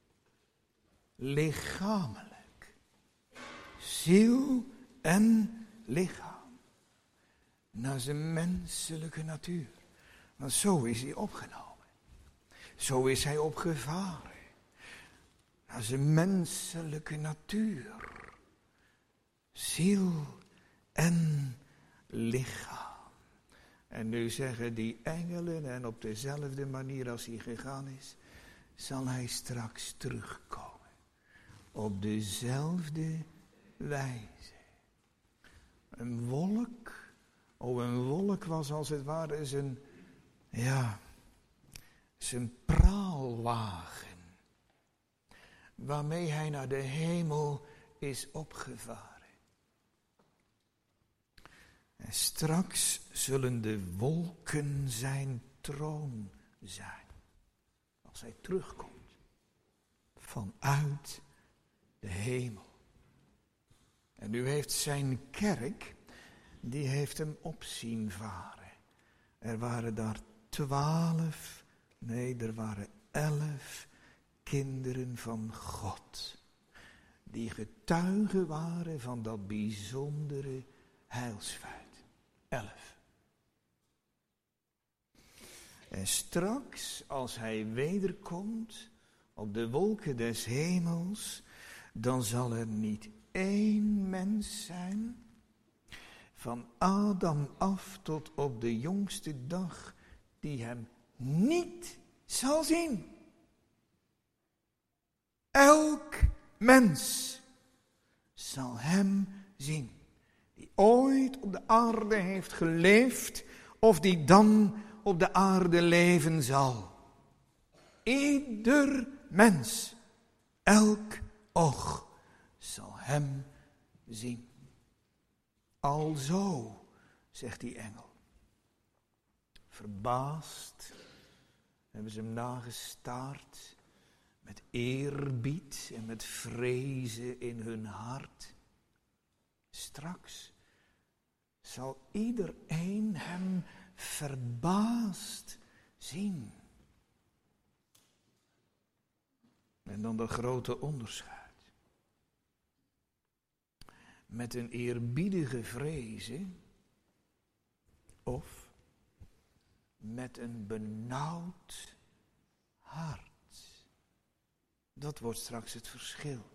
Lichamelijk. Ziel en lichaam. Naar zijn menselijke natuur. Want zo is hij opgenomen. Zo is hij opgevaren. Naar zijn menselijke natuur. Ziel en lichaam. En nu zeggen die engelen, en op dezelfde manier als hij gegaan is, zal hij straks terugkomen. Op dezelfde wijze. Een wolk was als het ware zijn praalwagen. Waarmee hij naar de hemel is opgevaren. En straks zullen de wolken zijn troon zijn. Als hij terugkomt. Vanuit de hemel. En nu heeft zijn kerk, die heeft hem op zien varen. Er waren daar 11 kinderen van God. Die getuigen waren van dat bijzondere heilsfeit. 11. En straks, als hij wederkomt op de wolken des hemels, dan zal er niet één mens zijn, van Adam af tot op de jongste dag, die hem niet zal zien. Elk mens zal hem zien. Die ooit op de aarde heeft geleefd, of die dan op de aarde leven zal. Ieder mens, elk oog, zal hem zien. Alzo, zegt die engel. Verbaasd hebben ze hem nagestaard, met eerbied en met vrezen in hun hart. Straks zal iedereen hem verbaasd zien. En dan de grote onderscheid. Met een eerbiedige vrezen of met een benauwd hart. Dat wordt straks het verschil.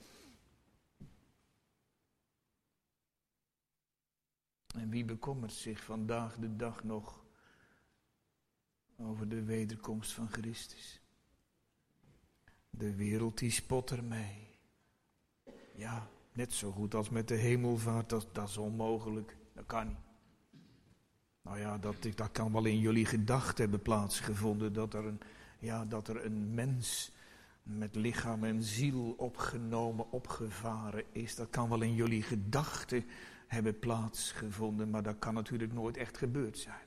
En wie bekommert zich vandaag de dag nog over de wederkomst van Christus? De wereld die spot ermee. Ja, net zo goed als met de hemelvaart, dat is onmogelijk. Dat kan niet. Nou ja, dat kan wel in jullie gedachten hebben plaatsgevonden, dat er een mens met lichaam en ziel opgevaren is. Dat kan wel in jullie gedachten hebben plaatsgevonden, maar dat kan natuurlijk nooit echt gebeurd zijn.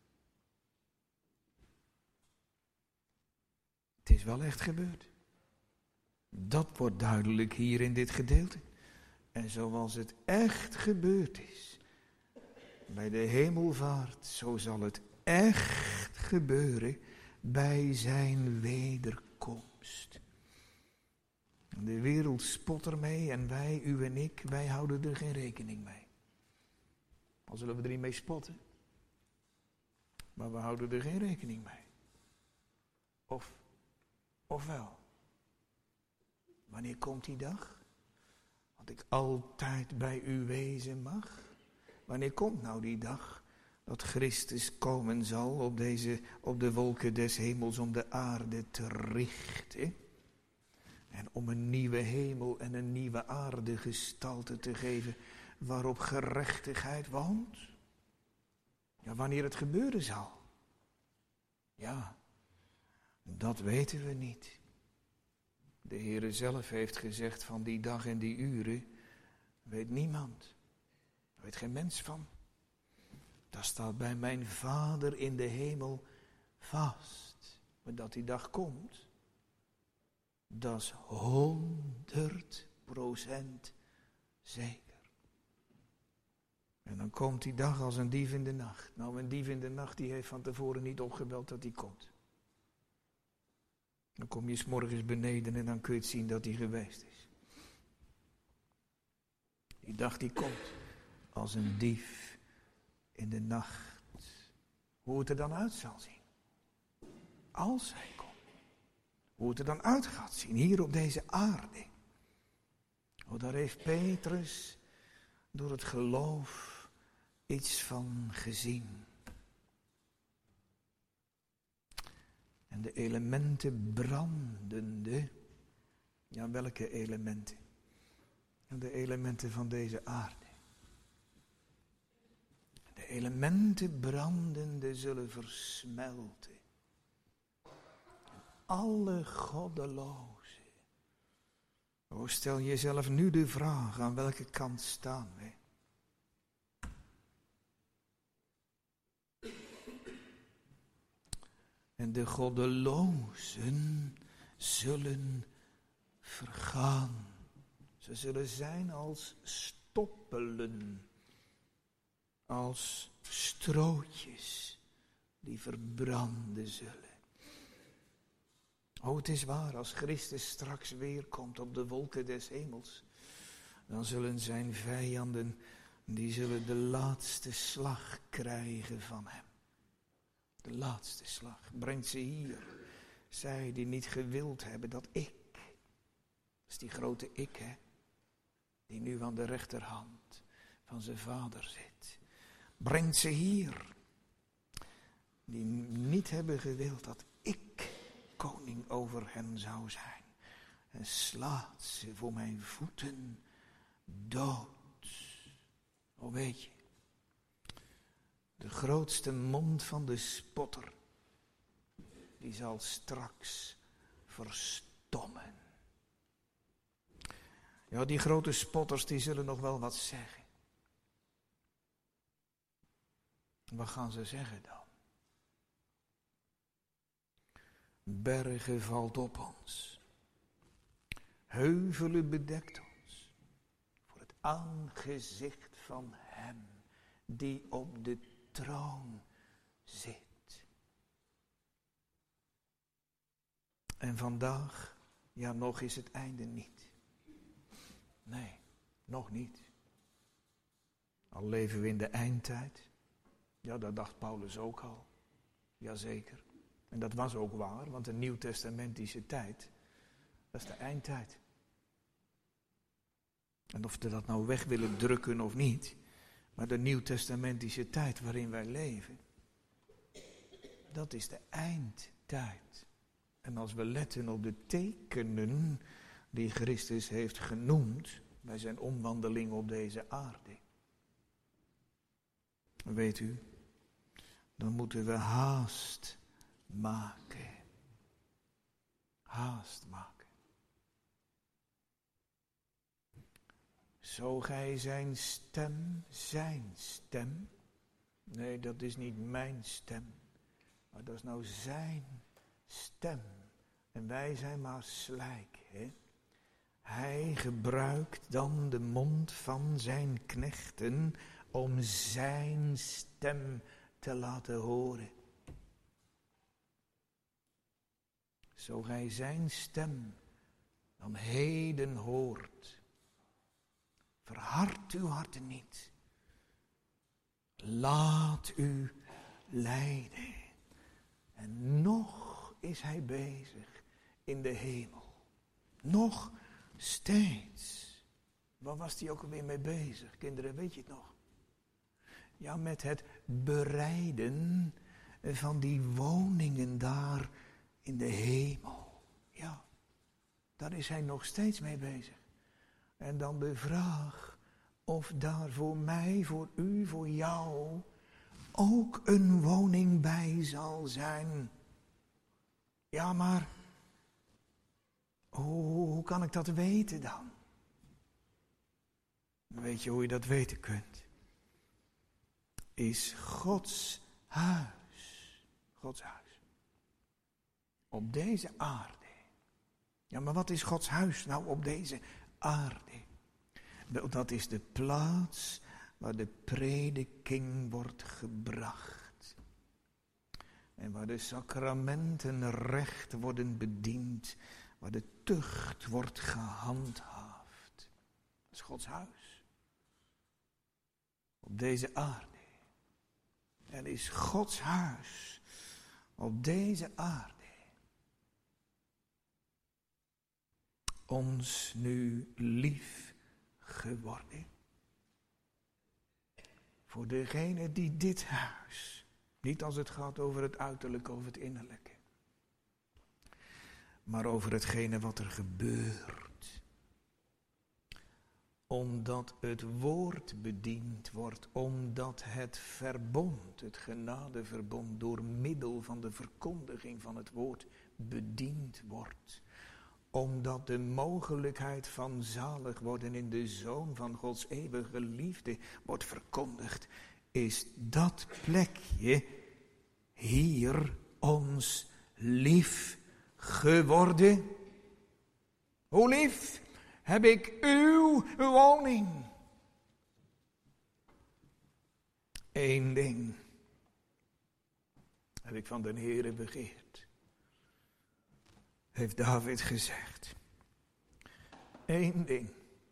Het is wel echt gebeurd. Dat wordt duidelijk hier in dit gedeelte. En zoals het echt gebeurd is bij de hemelvaart, zo zal het echt gebeuren bij zijn wederkomst. De wereld spot ermee en wij, u en ik, wij houden er geen rekening mee. Al zullen we er niet mee spotten. Maar we houden er geen rekening mee. Of wel? Wanneer komt die dag? Dat ik altijd bij u wezen mag? Wanneer komt nou die dag dat Christus komen zal op de wolken des hemels om de aarde te richten? En om een nieuwe hemel en een nieuwe aarde gestalte te geven waarop gerechtigheid woont? Ja, wanneer het gebeuren zal? Ja, dat weten we niet. De Heere zelf heeft gezegd van die dag en die uren weet niemand. Daar weet geen mens van. Dat staat bij mijn Vader in de hemel vast. Maar dat die dag komt, dat is 100% zeker. En dan komt die dag als een dief in de nacht. Nou, een dief in de nacht die heeft van tevoren niet opgebeld dat hij komt. Dan kom je 's morgens beneden en dan kun je het zien dat hij geweest is. Die dag die komt als een dief in de nacht. Hoe het er dan uit zal zien. Als hij komt. Hoe het er dan uit gaat zien hier op deze aarde. Oh, daar heeft Petrus door het geloof iets van gezien. En de elementen brandende. Ja, welke elementen? De elementen van deze aarde. De elementen brandende zullen versmelten. Alle goddelozen. O, stel jezelf nu de vraag, aan welke kant staan wij? En de goddelozen zullen vergaan. Ze zullen zijn als stoppelen, als strootjes die verbranden zullen. O, het is waar, als Christus straks weer komt op de wolken des hemels, dan zullen zijn vijanden, die zullen de laatste slag krijgen van hem. De laatste slag. Brengt ze hier. Zij die niet gewild hebben dat ik. Dat is die grote ik, hè. Die nu aan de rechterhand van zijn vader zit. Brengt ze hier. Die niet hebben gewild dat ik koning over hen zou zijn. En slaat ze voor mijn voeten dood. O, weet je. De grootste mond van de spotter, die zal straks verstommen. Ja, die grote spotters, die zullen nog wel wat zeggen. Wat gaan ze zeggen dan? Bergen valt op ons. Heuvelen bedekt ons. Voor het aangezicht van hem die op de troon zit. En vandaag, ja, nog is het einde niet. Nee, nog niet. Al leven we in de eindtijd. Ja, dat dacht Paulus ook al. Jazeker. En dat was ook waar, want de nieuwtestamentische tijd, dat is de eindtijd. En of we dat nou weg willen drukken of niet, maar de nieuwtestamentische tijd waarin wij leven, dat is de eindtijd. En als we letten op de tekenen die Christus heeft genoemd bij zijn omwandeling op deze aarde, weet u, dan moeten we haast maken. Haast maken. Zo gij zijn stem. Nee, dat is niet mijn stem. Maar dat is nou zijn stem. En wij zijn maar slijk, hè. Hij gebruikt dan de mond van zijn knechten om zijn stem te laten horen. Zo gij zijn stem dan heden hoort, verhard uw harten niet. Laat u leiden. En nog is hij bezig in de hemel. Nog steeds. Waar was hij ook alweer mee bezig? Kinderen, weet je het nog? Ja, met het bereiden van die woningen daar in de hemel. Ja, daar is hij nog steeds mee bezig. En dan de vraag of daar voor mij, voor u, voor jou ook een woning bij zal zijn. Ja, maar hoe kan ik dat weten dan? Weet je hoe je dat weten kunt? Is Gods huis. Gods huis. Op deze aarde. Ja, maar wat is Gods huis nou op deze aarde? Wel, dat is de plaats waar de prediking wordt gebracht. En waar de sacramenten recht worden bediend. Waar de tucht wordt gehandhaafd. Dat is Gods huis. Op deze aarde. Er is Gods huis. Op deze aarde. Ons nu lief geworden. Voor degene die dit huis, niet als het gaat over het uiterlijke, over het innerlijke, maar over hetgene wat er gebeurt. Omdat het woord bediend wordt, omdat het verbond, het genadeverbond, door middel van de verkondiging van het woord bediend wordt. Omdat de mogelijkheid van zalig worden in de Zoon van Gods eeuwige liefde wordt verkondigd, is dat plekje hier ons lief geworden. Hoe lief heb ik uw woning? Eén ding heb ik van de Heere begeerd. Heeft David gezegd. Eén ding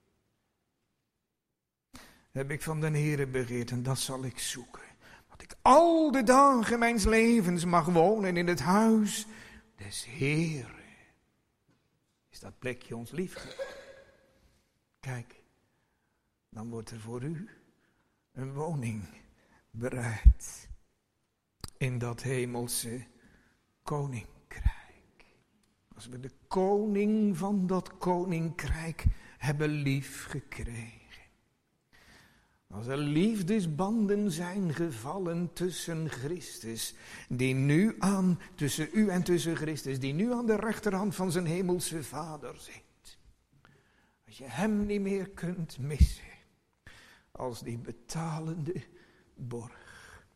heb ik van de Heere begeerd en dat zal ik zoeken. Dat ik al de dagen mijns levens mag wonen in het huis des Heeren. Is dat plekje ons lief? Kijk, dan wordt er voor u een woning bereid in dat hemelse koninkrijk. Als we de koning van dat koninkrijk hebben lief gekregen. Als er liefdesbanden zijn gevallen tussen Christus, tussen u en tussen Christus, die nu aan de rechterhand van zijn hemelse Vader zit. Als je hem niet meer kunt missen, als die betalende borg.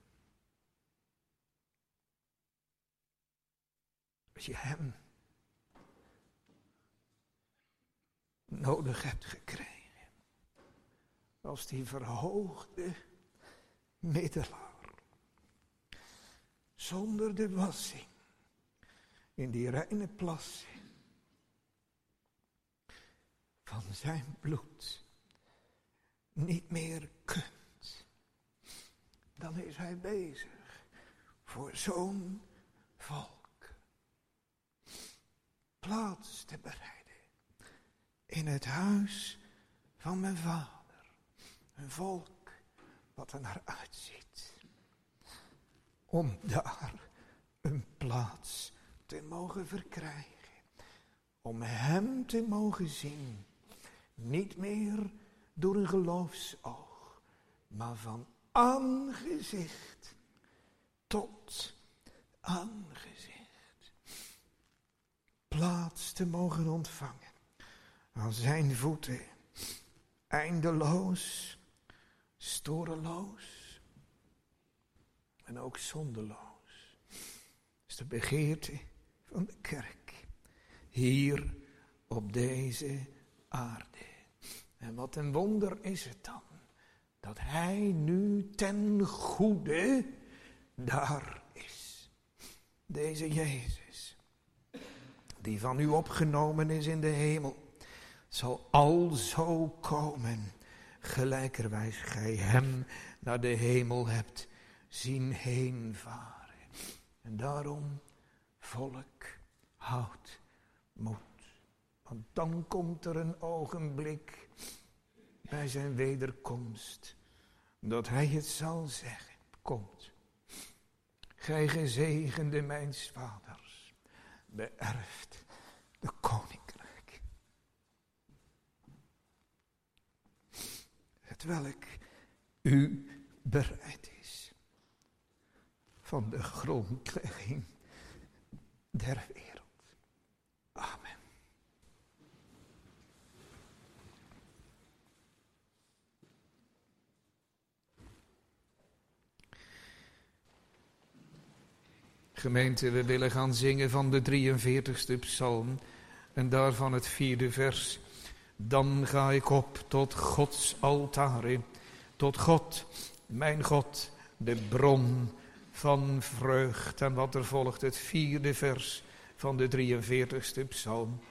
Als je hem nodig hebt gekregen. Als die verhoogde middelaar. Zonder de wassing. In die reine plassen. Van zijn bloed. Niet meer kunt. Dan is hij bezig. Voor zo'n volk. Plaats te bereiden. In het huis van mijn Vader. Een volk wat er naar uitziet. Om daar een plaats te mogen verkrijgen. Om hem te mogen zien. Niet meer door een geloofsoog. Maar van aangezicht tot aangezicht. Plaats te mogen ontvangen. Aan zijn voeten. Eindeloos. Storeloos. En ook zonderloos. Dat is de begeerte van de kerk. Hier op deze aarde. En wat een wonder is het dan. Dat hij nu ten goede daar is. Deze Jezus. Die van u opgenomen is in de hemel. Zal alzo komen. Gelijkerwijs gij hem naar de hemel hebt zien heenvaren. En daarom, volk, houd moed. Want dan komt er een ogenblik bij zijn wederkomst. Dat hij het zal zeggen. Komt. Gij gezegende mijns vaders. Beërft de koninkrijk. Hetwelk u bereid is. Van de grondlegging der wereld. Amen. Gemeente, we willen gaan zingen van de 43ste psalm en daarvan het 4e vers. Dan ga ik op tot Gods altaren, tot God, mijn God, de bron van vreugd. En wat er volgt, het 4e vers van de 43ste psalm.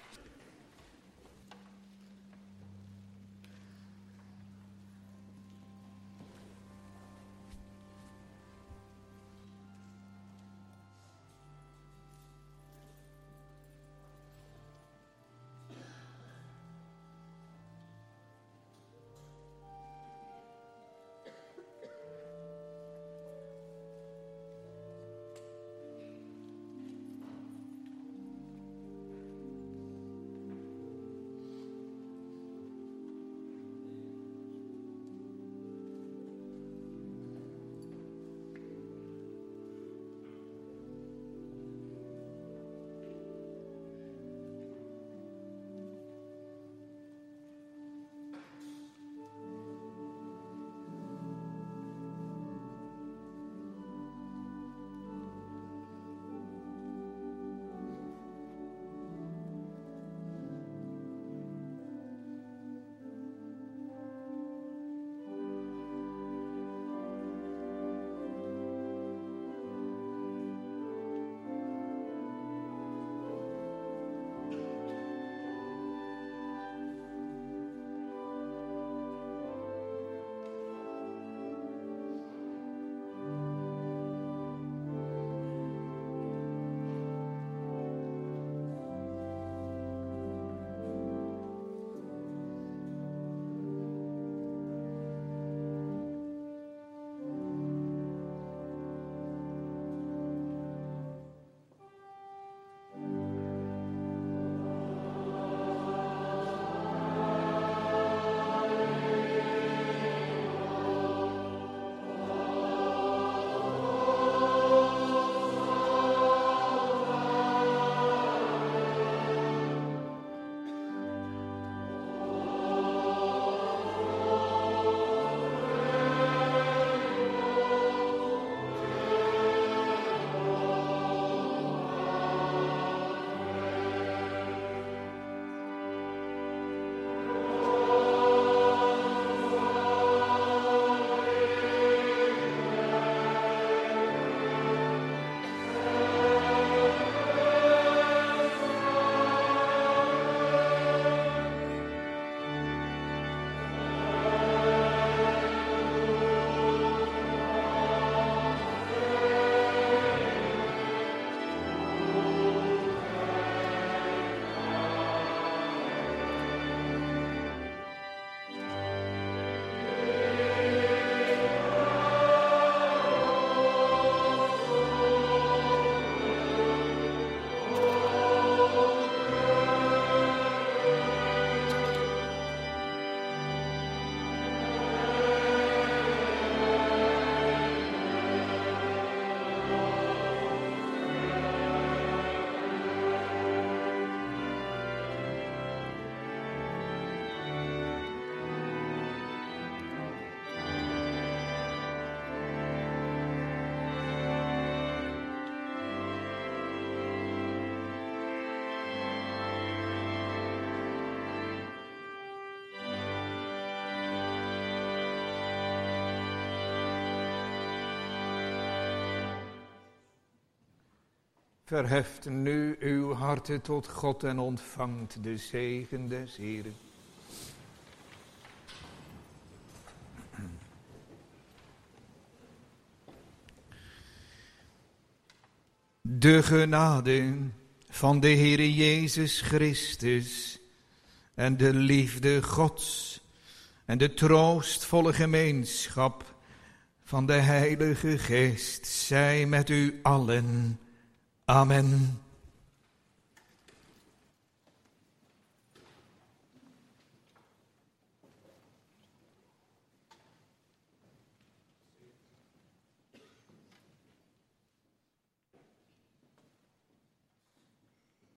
Verheft nu uw harten tot God en ontvangt de zegen des Heeren. De genade van de Heere Jezus Christus en de liefde Gods en de troostvolle gemeenschap van de Heilige Geest zij met u allen. Amen.